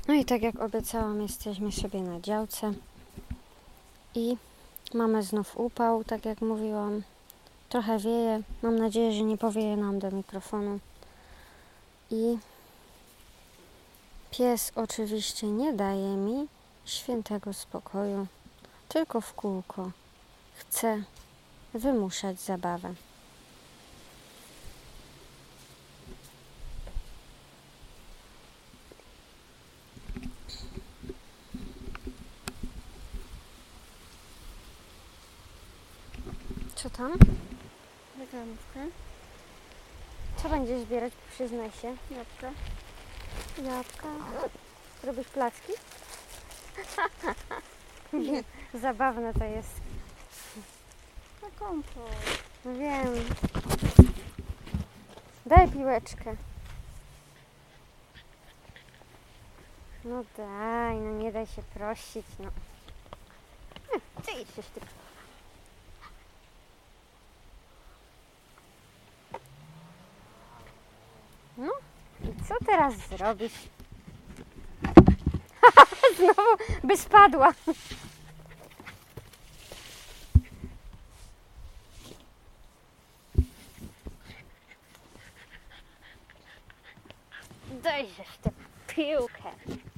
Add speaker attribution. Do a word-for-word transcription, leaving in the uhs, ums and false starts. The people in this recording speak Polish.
Speaker 1: No i tak jak obiecałam, jesteśmy sobie na działce i mamy znów upał, tak jak mówiłam. Trochę wieje, mam nadzieję, że nie powieje nam do mikrofonu. I pies oczywiście nie daje mi świętego spokoju, tylko w kółko chce wymuszać zabawę. Co tam?
Speaker 2: Reklamówkę.
Speaker 1: Co będziesz zbierać? Przyznaj się.
Speaker 2: Jabłka.
Speaker 1: Jabłka. Robisz placki? Zabawne to jest.
Speaker 2: Na kompot.
Speaker 1: Wiem. Daj piłeczkę. No daj, no nie daj się prosić, no. Hm, Ty idziesz ty. No i co teraz zrobisz? Znowu by spadła. Dajżeś tę piłkę.